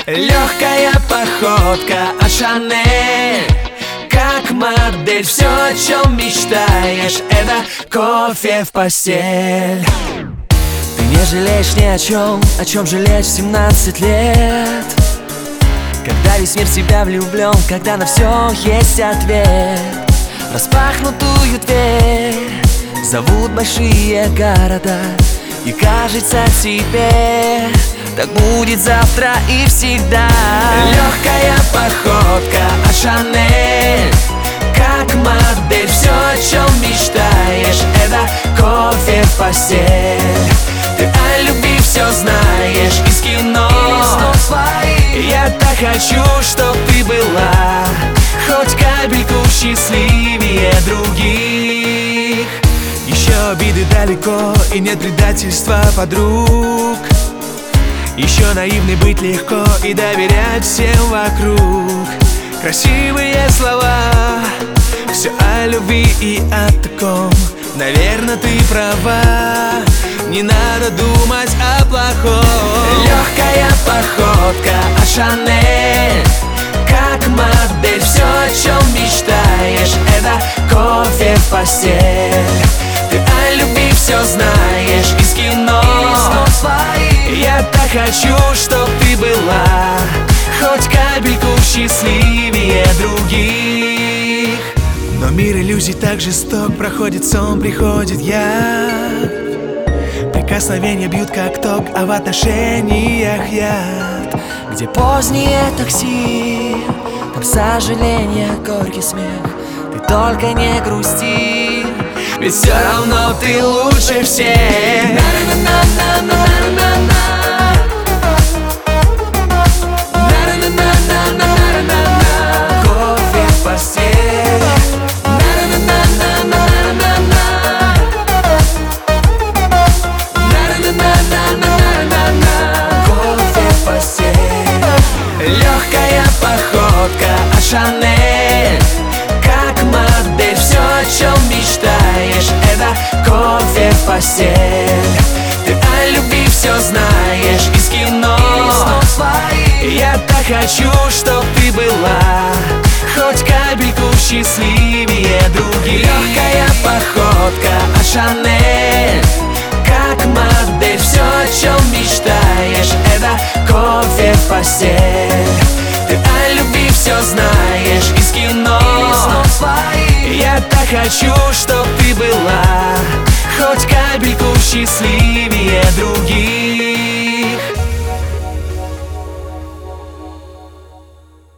Легкая походка от Шанель, как модель, все, о чем мечтаешь, это кофе в постель. Ты не жалеешь ни о чем жалеть в 17 лет, когда весь мир в тебя влюблен, когда на все есть ответ. Распахнутую дверь зовут большие города, и кажется тебе, так будет завтра и всегда. Легкая походка от Шанель, как модель, все, о чем мечтаешь, это кофе в постель. Ты о любви все знаешь из кино, я так хочу, чтоб ты была хоть капельку счастливее других. Еще обиды далеко, и нет предательства подруг. Еще наивный быть легко и доверять всем вокруг. Красивые слова, все о любви и о таком. Наверно, ты права, не надо думать о плохом. Легкая походка от Шанель, как модель, все, о чем мечтаешь, это кофе в постель. Ты о любви все знаешь из кино, я так хочу, чтоб ты была хоть капельку счастливее других. Но мир иллюзий так жесток, проходит сон, приходит я. Прикосновения бьют как ток, а в отношениях яд. Где позднее такси, там сожаление, горький смех. Ты только не грусти, ведь все равно ты лучше всех. Кофе в постель. Кофе в постель. Легкая походка от Шанель, как модель, все, о чем мечтаешь, это кофе в постель. Ты о любви все знаешь из кино, я так хочу, чтоб ты была хоть капельку счастливее других. Легкая походка от Шанель, как модель, все, о чем мечтаешь, это кофе в постель. Ты о любви все знаешь из кино, я так хочу, чтоб ты была хоть капельку счастливее других.